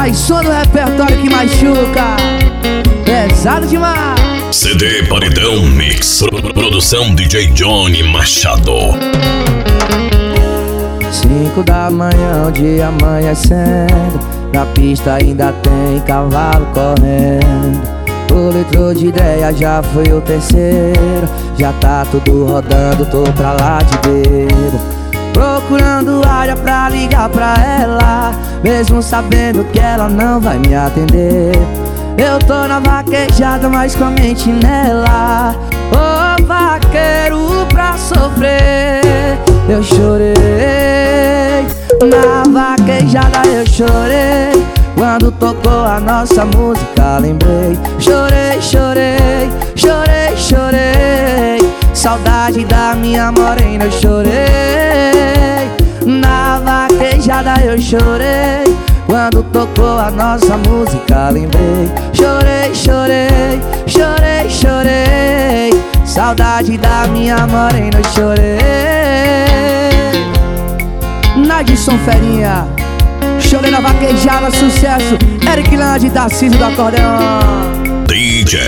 mais som do repertório que machuca. Pesado demais. CD Paredão Mix. Produção DJ Johnny Machado. 5 da manhã, o dia amanhecendo. Na pista ainda tem cavalo correndo. O litro de ideia já foi o terceiro. Já tá tudo rodando, tô pra lá de bebo. Procurando área pra ligar pra ela, mesmo sabendo que ela não vai me atender. Eu tô na vaquejada, mas com a mente nela. Ô vaqueiro pra sofrer. Eu chorei, na vaquejada eu chorei. Quando tocou a nossa música lembrei. Chorei, chorei, chorei, chorei. Saudade da minha morena eu chorei. Na vaquejada eu chorei. Quando tocou a nossa música lembrei. Chorei, chorei, chorei, chorei. Saudade da minha morena eu chorei. Nadson Ferinha. Chorei na vaquejada, sucesso. Eric Land, Tarcísio do acordeão. DJ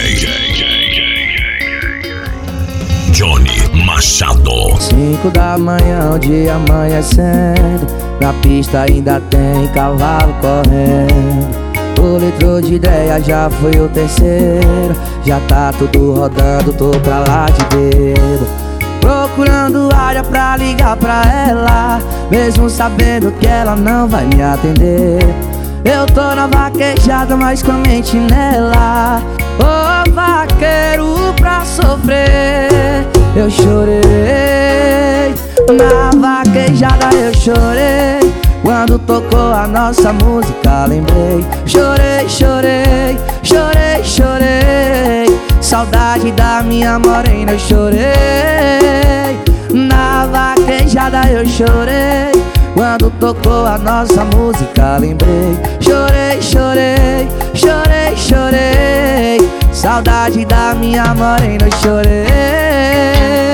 Johnny Machado. 5 da manhã, o dia amanhecendo. Na pista ainda tem cavalo correndo. O litro de ideia já foi o terceiro. Já tá tudo rodando, tô pra lá de bebo. Procurando área pra ligar pra ela, mesmo sabendo que ela não vai me atender. Eu tô na vaquejada, mas com a mente nela. Ô vaqueiro pra sofrer. Eu chorei, na vaquejada eu chorei. Quando tocou a nossa música lembrei. Chorei, chorei, chorei, chorei. Saudade da minha morena eu chorei. Na vaquejada eu chorei. Quando tocou a nossa música lembrei. Chorei, chorei, chorei, chorei. Saudade da minha morena eu chorei.